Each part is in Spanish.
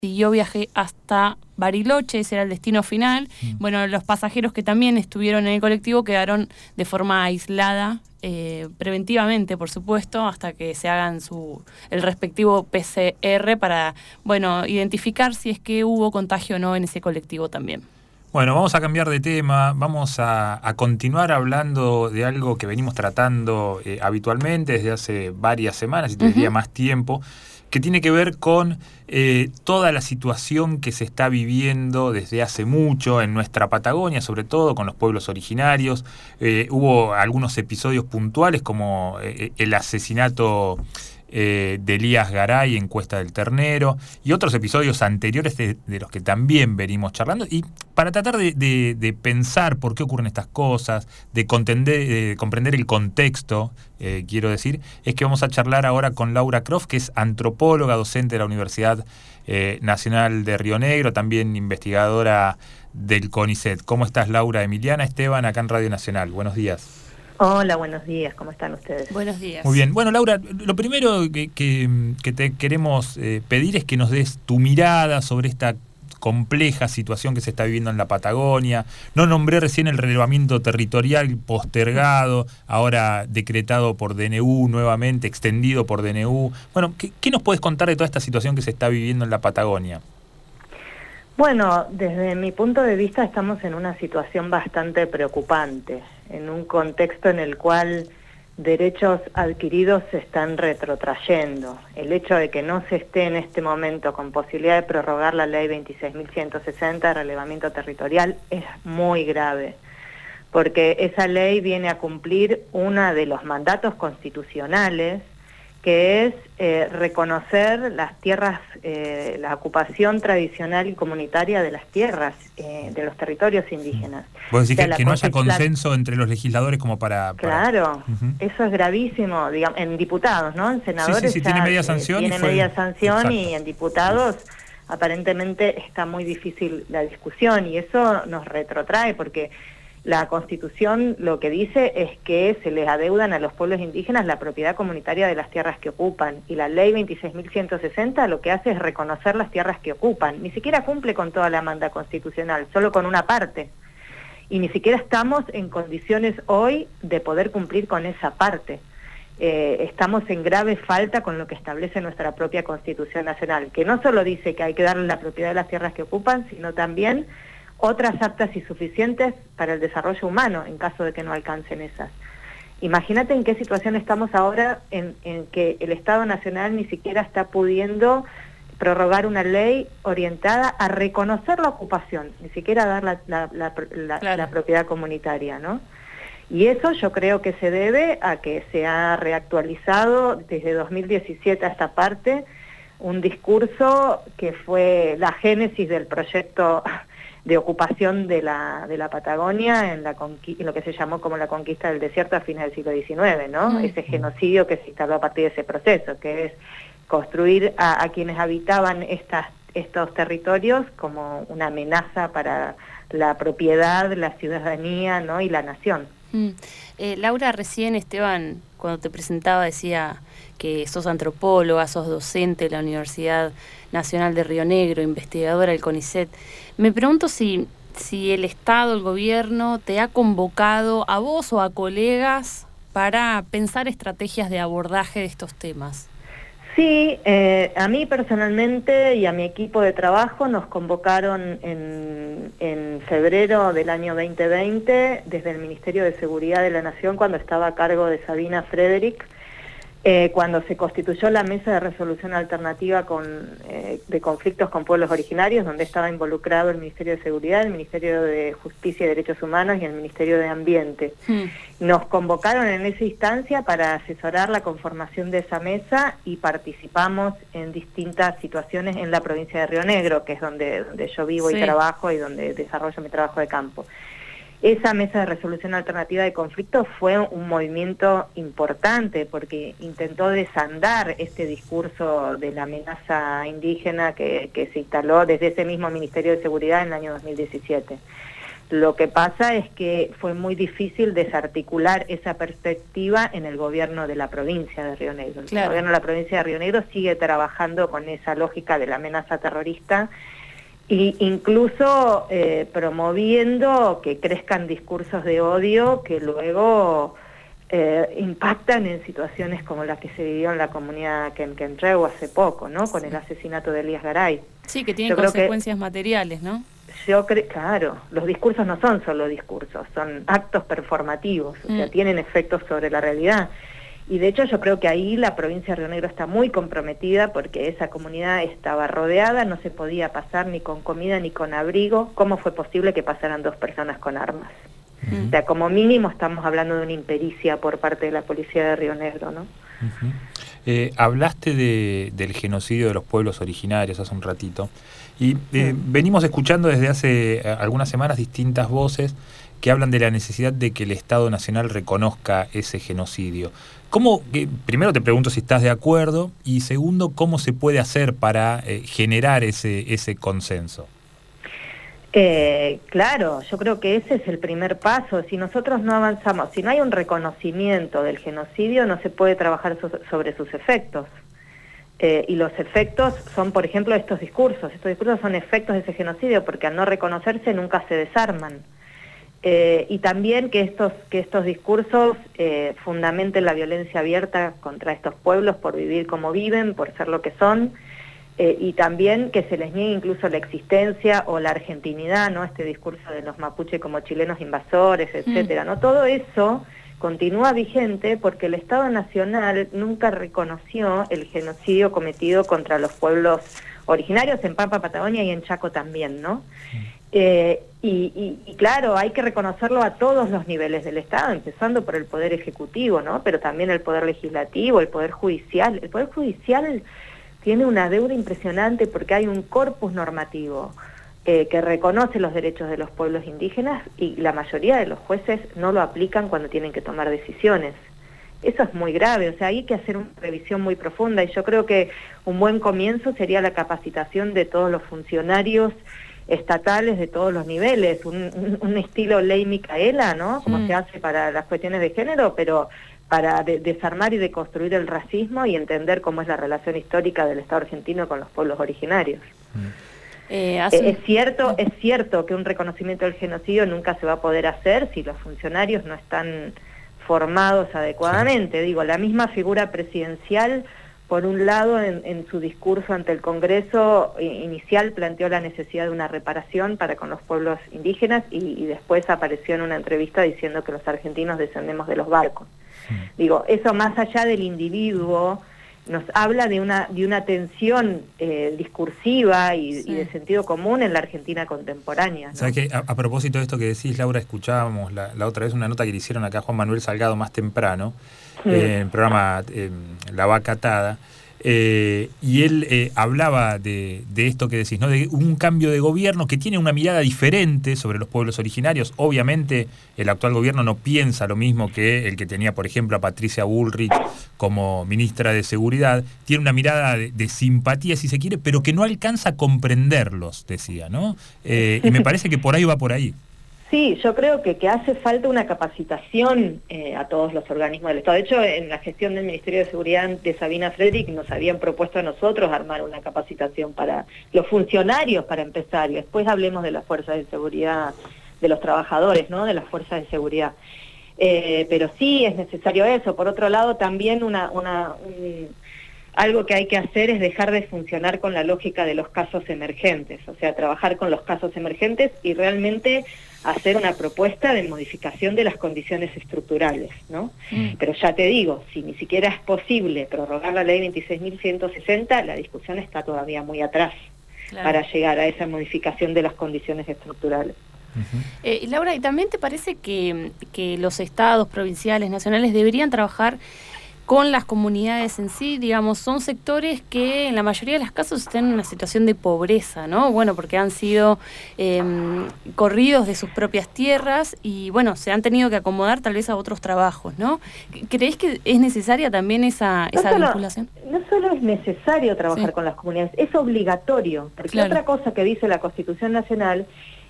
Yo viajé hasta Bariloche, ese era el destino final. Bueno, los pasajeros que también estuvieron en el colectivo quedaron de forma aislada, preventivamente, por supuesto, hasta que se hagan el respectivo PCR para, identificar si es que hubo contagio o no en ese colectivo también. Bueno, vamos a cambiar de tema, vamos a continuar hablando de algo que venimos tratando habitualmente desde hace varias semanas, y te diría más tiempo, que tiene que ver con toda la situación que se está viviendo desde hace mucho en nuestra Patagonia, sobre todo con los pueblos originarios. Hubo algunos episodios puntuales como el asesinato de Elías Garay en Cuesta del Ternero, y otros episodios anteriores de los que también venimos charlando, y para tratar de pensar por qué ocurren estas cosas, de comprender el contexto, quiero decir, es que vamos a charlar ahora con Laura Croft, que es antropóloga, docente de la Universidad Nacional de Río Negro, también investigadora del CONICET. ¿Cómo estás, Laura? Emiliana Esteban, acá en Radio Nacional. Buenos días. Hola, buenos días, ¿cómo están ustedes? Buenos días. Muy bien. Bueno, Laura, lo primero que te queremos pedir es que nos des tu mirada sobre esta compleja situación que se está viviendo en la Patagonia. No nombré recién el relevamiento territorial postergado, ahora decretado por DNU nuevamente, extendido por DNU. Bueno, ¿qué nos puedes contar de toda esta situación que se está viviendo en la Patagonia? Bueno, desde mi punto de vista estamos en una situación bastante preocupante, en un contexto en el cual derechos adquiridos se están retrotrayendo. El hecho de que no se esté en este momento con posibilidad de prorrogar la ley 26.160 de relevamiento territorial es muy grave, porque esa ley viene a cumplir uno de los mandatos constitucionales, que es reconocer las tierras, la ocupación tradicional y comunitaria de las tierras, de los territorios indígenas. Vos decís que no haya consenso entre los legisladores como para... Claro, eso es gravísimo, digamos, en diputados, ¿no? En senadores sí, tiene media sanción. Tiene media sanción y en diputados aparentemente está muy difícil la discusión, y eso nos retrotrae porque la Constitución lo que dice es que se les adeudan a los pueblos indígenas la propiedad comunitaria de las tierras que ocupan, y la ley 26.160 lo que hace es reconocer las tierras que ocupan. Ni siquiera cumple con toda la manda constitucional, solo con una parte, y ni siquiera estamos en condiciones hoy de poder cumplir con esa parte. Estamos en grave falta con lo que establece nuestra propia Constitución Nacional, que no solo dice que hay que darle la propiedad de las tierras que ocupan, sino también otras aptas y suficientes para el desarrollo humano, en caso de que no alcancen esas. Imagínate en qué situación estamos ahora, en que el Estado Nacional ni siquiera está pudiendo prorrogar una ley orientada a reconocer la ocupación, ni siquiera dar la propiedad comunitaria, ¿no? Y eso yo creo que se debe a que se ha reactualizado desde 2017 a esta parte un discurso que fue la génesis del proyecto de ocupación de la Patagonia en lo que se llamó como la conquista del desierto a fines del siglo XIX, ¿no? Ese genocidio que se instaló a partir de ese proceso, que es construir a quienes habitaban estos territorios como una amenaza para la propiedad, la ciudadanía, ¿no? Y la nación. Laura, recién Esteban, cuando te presentaba, decía que sos antropóloga, sos docente de la Universidad Nacional de Río Negro, investigadora del CONICET. Me pregunto si el Estado, el gobierno, te ha convocado a vos o a colegas para pensar estrategias de abordaje de estos temas. Sí, a mí personalmente y a mi equipo de trabajo nos convocaron en febrero del año 2020 desde el Ministerio de Seguridad de la Nación, cuando estaba a cargo de Sabina Frederick, cuando se constituyó la Mesa de Resolución Alternativa de conflictos con pueblos originarios, donde estaba involucrado el Ministerio de Seguridad, el Ministerio de Justicia y Derechos Humanos y el Ministerio de Ambiente. Nos convocaron en esa instancia para asesorar la conformación de esa mesa, y participamos en distintas situaciones en la provincia de Río Negro, que es donde yo vivo y trabajo y donde desarrollo mi trabajo de campo. Esa Mesa de Resolución Alternativa de Conflictos fue un movimiento importante porque intentó desandar este discurso de la amenaza indígena que se instaló desde ese mismo Ministerio de Seguridad en el año 2017. Lo que pasa es que fue muy difícil desarticular esa perspectiva en el gobierno de la provincia de Río Negro. Claro. El gobierno de la provincia de Río Negro sigue trabajando con esa lógica de la amenaza terrorista e incluso promoviendo que crezcan discursos de odio que luego impactan en situaciones como la que se vivió en la comunidad Quenquentreu hace poco, ¿no? Con el asesinato de Elías Garay. Sí, que tienen consecuencias materiales, ¿no? Claro, los discursos no son solo discursos, son actos performativos, o sea, tienen efectos sobre la realidad. Y de hecho yo creo que ahí la provincia de Río Negro está muy comprometida porque esa comunidad estaba rodeada, no se podía pasar ni con comida ni con abrigo. ¿Cómo fue posible que pasaran 2 personas con armas? O sea, como mínimo estamos hablando de una impericia por parte de la policía de Río Negro, ¿no? Hablaste del genocidio de los pueblos originarios hace un ratito y venimos escuchando desde hace algunas semanas distintas voces que hablan de la necesidad de que el Estado Nacional reconozca ese genocidio. Primero te pregunto si estás de acuerdo y segundo, ¿cómo se puede hacer para generar ese consenso? Claro, yo creo que ese es el primer paso. Si nosotros no avanzamos, si no hay un reconocimiento del genocidio, no se puede trabajar sobre sus efectos. Y los efectos son, por ejemplo, estos discursos. Estos discursos son efectos de ese genocidio porque al no reconocerse nunca se desarman. Y también que estos discursos fundamenten la violencia abierta contra estos pueblos por vivir como viven, por ser lo que son. Y también que se les niegue incluso la existencia o la argentinidad, ¿no? Este discurso de los mapuches como chilenos invasores, etcétera, ¿no? Todo eso continúa vigente porque el Estado Nacional nunca reconoció el genocidio cometido contra los pueblos originarios en Pampa, Patagonia y en Chaco también, ¿no? Y claro, hay que reconocerlo a todos los niveles del Estado, empezando por el Poder Ejecutivo, ¿no? Pero también el Poder Legislativo, el Poder Judicial. El Poder Judicial tiene una deuda impresionante porque hay un corpus normativo que reconoce los derechos de los pueblos indígenas y la mayoría de los jueces no lo aplican cuando tienen que tomar decisiones. Eso es muy grave, o sea, hay que hacer una revisión muy profunda y yo creo que un buen comienzo sería la capacitación de todos los funcionarios estatales de todos los niveles, un estilo ley Micaela, ¿no? Como se hace para las cuestiones de género, pero para desarmar y deconstruir el racismo y entender cómo es la relación histórica del Estado argentino con los pueblos originarios. Es cierto que un reconocimiento del genocidio nunca se va a poder hacer si los funcionarios no están formados adecuadamente. Sí. Digo, la misma figura presidencial, por un lado, en su discurso ante el Congreso inicial planteó la necesidad de una reparación para con los pueblos indígenas y después apareció en una entrevista diciendo que los argentinos descendemos de los barcos. Digo, eso más allá del individuo, nos habla de una tensión discursiva y de sentido común en la Argentina contemporánea, ¿no? ¿Sabes qué? A propósito de esto que decís, Laura, escuchábamos la otra vez una nota que le hicieron acá a Juan Manuel Salgado más temprano, en el programa La Vaca Atada, y él hablaba de esto que decís, ¿no? De un cambio de gobierno que tiene una mirada diferente sobre los pueblos originarios. Obviamente el actual gobierno no piensa lo mismo que el que tenía, por ejemplo, a Patricia Bullrich como ministra de Seguridad. Tiene una mirada de simpatía, si se quiere, pero que no alcanza a comprenderlos, decía, ¿no? Y me parece que por ahí va por ahí. Sí, yo creo que hace falta una capacitación a todos los organismos del Estado. De hecho, en la gestión del Ministerio de Seguridad de Sabina Frederick nos habían propuesto a nosotros armar una capacitación para los funcionarios, para empezar, y después hablemos de las fuerzas de seguridad, de los trabajadores, ¿no? De las fuerzas de seguridad. Pero sí es necesario eso. Por otro lado, también algo que hay que hacer es dejar de funcionar con la lógica de los casos emergentes, o sea, trabajar con los casos emergentes y realmente hacer una propuesta de modificación de las condiciones estructurales, ¿no? Pero ya te digo, si ni siquiera es posible prorrogar la ley 26.160, la discusión está todavía muy atrás para llegar a esa modificación de las condiciones estructurales. Laura, ¿y también te parece que los estados, provinciales, nacionales deberían trabajar con las comunidades en sí? Digamos, son sectores que en la mayoría de los casos están en una situación de pobreza, ¿no? Bueno, porque han sido corridos de sus propias tierras y, bueno, se han tenido que acomodar tal vez a otros trabajos, ¿no? ¿Creés que es necesaria también esa vinculación? No solo es necesario trabajar con las comunidades, es obligatorio, porque otra cosa que dice la Constitución Nacional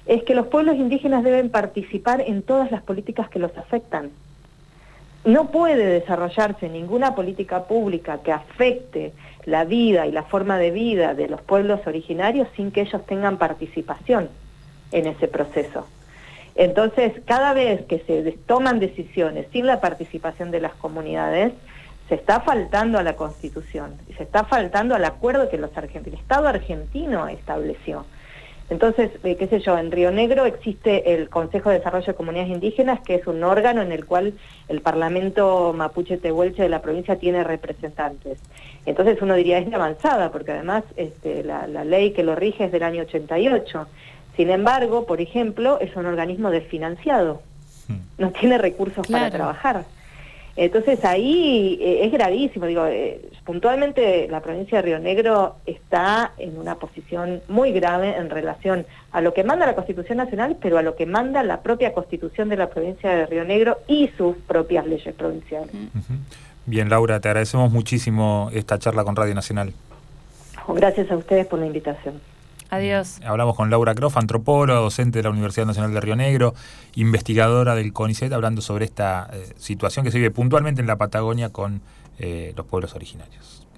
es que los pueblos indígenas deben participar en todas las políticas que los afectan. No puede desarrollarse ninguna política pública que afecte la vida y la forma de vida de los pueblos originarios sin que ellos tengan participación en ese proceso. Entonces, cada vez que se toman decisiones sin la participación de las comunidades, se está faltando a la Constitución, se está faltando al acuerdo que el Estado argentino estableció. Entonces, qué sé yo, en Río Negro existe el Consejo de Desarrollo de Comunidades Indígenas, que es un órgano en el cual el Parlamento Mapuche Tehuelche de la provincia tiene representantes. Entonces uno diría, es de avanzada, porque además la ley que lo rige es del año 88. Sin embargo, por ejemplo, es un organismo desfinanciado, no tiene recursos para trabajar. Entonces ahí es gravísimo, puntualmente la provincia de Río Negro está en una posición muy grave en relación a lo que manda la Constitución Nacional, pero a lo que manda la propia Constitución de la provincia de Río Negro y sus propias leyes provinciales. Bien, Laura, te agradecemos muchísimo esta charla con Radio Nacional. Gracias a ustedes por la invitación. Adiós. Hablamos con Laura Croft, antropóloga, docente de la Universidad Nacional de Río Negro, investigadora del CONICET, hablando sobre esta situación que se vive puntualmente en la Patagonia con los pueblos originarios.